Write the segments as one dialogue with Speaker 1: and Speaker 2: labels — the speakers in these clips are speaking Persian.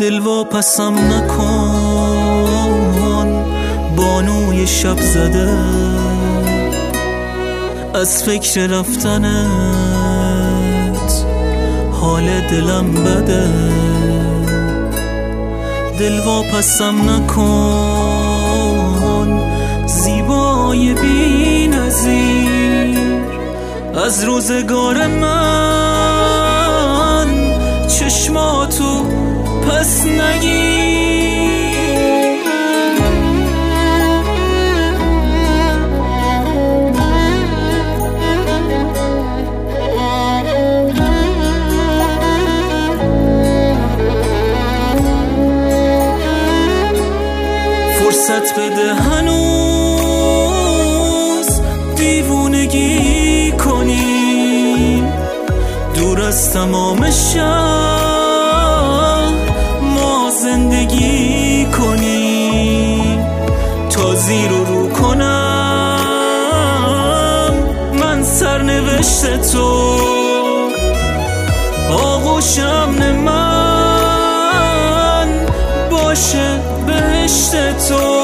Speaker 1: دل واپسم نکن بانوی شب زده، از فکر رفتنت حال دلم بده. دل واپسم نکن زیبای بی نظیر، از روزگار من چشماتو پس نگیر. فرصت بده هنوز دیوونگی کنی، دور از تمام شهر ما زندگی کنی، تا زیر و رو کنم من سرنوشت تو، آغوش امن من باشه بهشت تو.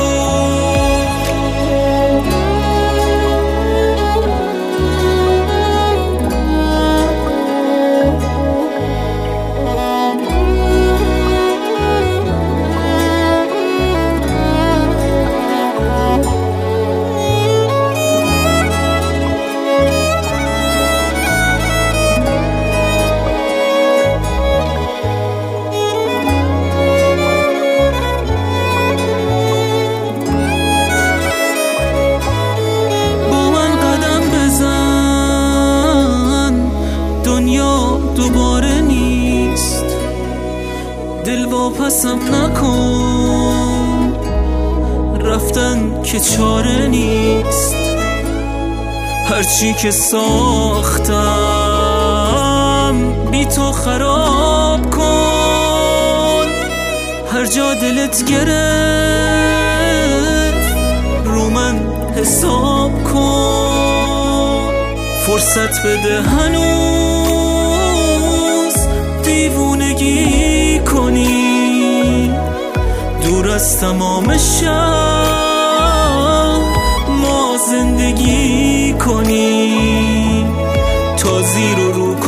Speaker 1: دوباره نیست، دل واپسم نکن، رفتن که چاره نیست. هرچی که ساختم بی تو خراب کن، هر جا دلت گرفت رو من حساب کن. فرصت بده هنوز دیوونگی کنی، دور از تمام شهر ما زندگی کنی، تا زیر و رو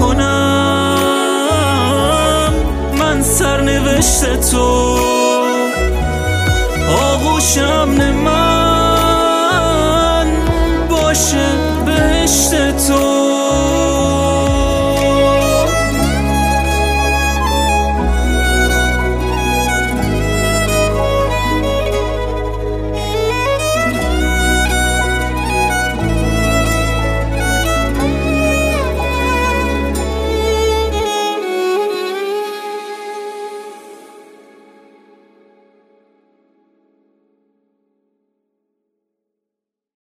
Speaker 1: کنم من سرنوشت تو، آغوش امن من